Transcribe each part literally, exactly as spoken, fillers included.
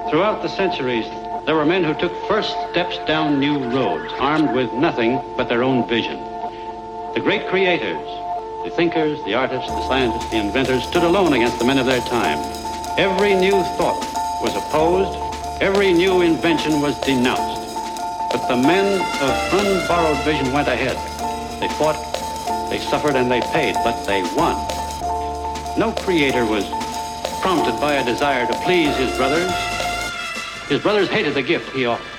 Throughout the centuries, there were men who took first steps down new roads, armed with nothing but their own vision. The great creators, the thinkers, the artists, the scientists, the inventors, stood alone against the men of their time. Every new thought was opposed, every new invention was denounced. But the men of unborrowed vision went ahead. They fought, they suffered, and they paid, but they won. No creator was prompted by a desire to please his brothers. His brothers hated the gift he offered.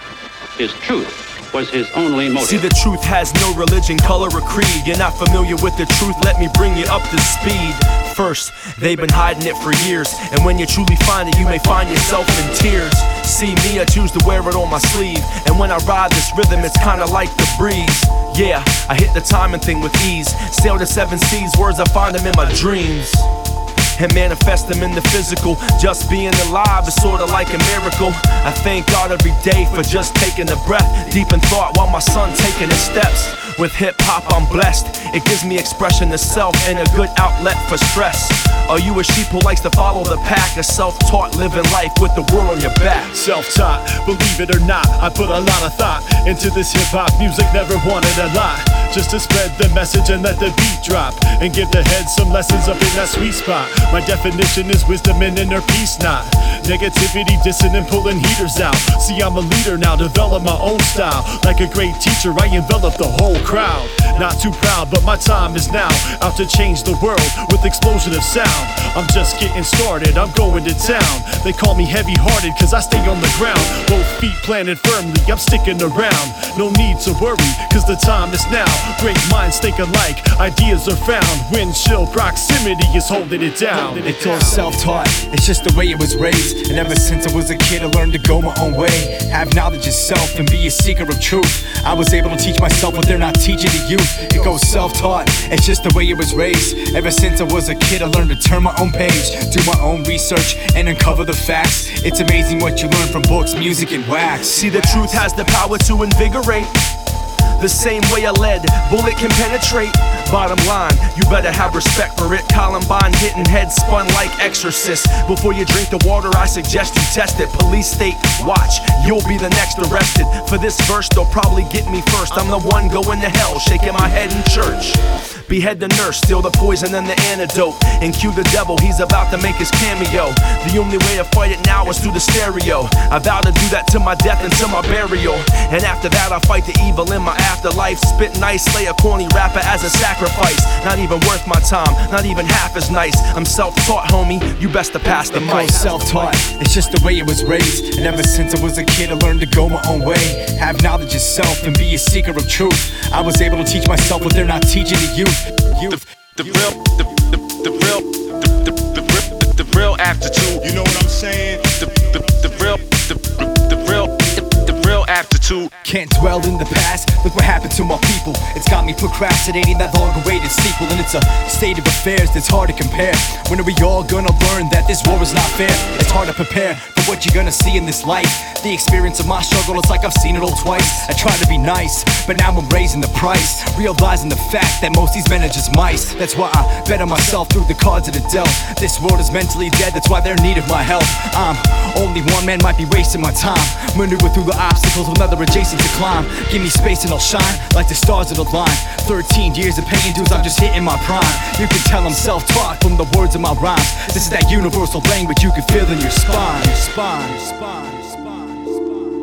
His truth was his only motive. See, the truth has no religion, color, or creed. You're not familiar with the truth, let me bring you up to speed. First, they've been hiding it for years, and when you truly find it, you may find yourself in tears. See me, I choose to wear it on my sleeve, and when I ride this rhythm, it's kinda like the breeze. Yeah, I hit the timing thing with ease. Sail the seven seas, words I find them in my dreams and manifest them in the physical. Just being alive is sorta like a miracle. I thank God every day for just taking a breath, deep in thought while my son taking his steps. With hip-hop I'm blessed, it gives me expression to self and a good outlet for stress. Are you a sheep who likes to follow the pack? A self-taught living life with the world on your back? Self-taught, believe it or not, I put a lot of thought into this hip-hop music, never wanted a lot. Just to spread the message and let the beat drop, and give the head some lessons up in that sweet spot. My definition is wisdom and inner peace, not negativity, dissing and pulling heaters out. See, I'm a leader now, develop my own style. Like a great teacher, I envelop the whole crowd. Not too proud, but my time is now. Out to change the world with explosion of sound. I'm just getting started, I'm going to town. They call me heavy-hearted cause I stay on the ground. Both feet planted firmly, I'm sticking around. No need to worry, cause the time is now. Great minds think alike, ideas are found. Wind chill proximity is holding it down. They call it self-taught, it's just the way it was raised. And ever since I was a kid I learned to go my own way. Have knowledge of self and be a seeker of truth. I was able to teach myself what they're not teaching the youth. It goes self-taught, it's just the way it was raised. Ever since I was a kid I learned to turn my own page, do my own research and uncover the facts. It's amazing what you learn from books, music, and wax. See, the truth has the power to invigorate. The same way a lead bullet can penetrate. Bottom line, you better have respect for it. Columbine hitting heads spun like Exorcist. Before you drink the water, I suggest you test it. Police state, watch, you'll be the next arrested. For this verse, they'll probably get me first. I'm the one going to hell, shaking my head in church. Behead the nurse, steal the poison and the antidote, and cue the devil, he's about to make his cameo. The only way to fight it now is through the stereo. I vow to do that to my death and to my burial. And after that I fight the evil in my afterlife. Spit nice, slay a corny rapper as a sacrifice. Not even worth my time, not even half as nice. I'm self-taught, homie, you best to pass the mic. Self-taught, it's just the way it was raised. And ever since I was a kid I learned to go my own way. Have knowledge of self and be a seeker of truth. I was able to teach myself what they're not teaching the youth. You, the, the real, the, the, the real, the, the, the, real, the, the real aptitude. You know what I'm saying? The, the, the real, the, the, the real, the, the real aptitude. Can't dwell in the past, look what happened to my people. It's got me procrastinating that long-awaited sequel. And it's a state of affairs that's hard to compare. When are we all gonna learn that this war is not fair? It's hard to prepare for what you're gonna see in this life. The experience of my struggle, it's like I've seen it all twice. I try to be nice, but now I'm raising the price. Realizing the fact that most these men are just mice. That's why I bet on myself through the cards of the dealt. This world is mentally dead, that's why they're in need of my help. I'm only one man, might be wasting my time. Maneuver through the obstacles with another adjacent to climb. Give me space and I'll shine like the stars of the line. Thirteen years of paying dues, I'm just hitting my prime. You can tell I'm self-taught from the words of my rhymes. This is that universal language you can feel in your spine. Your spine, your spine, your spine, your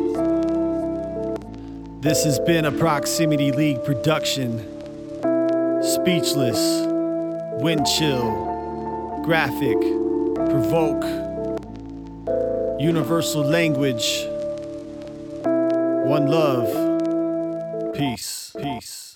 spine. This has been a Proximity League production. Speechless, Wind Chill, Graphic, Provoke, Universal Language. One love. Peace. Peace.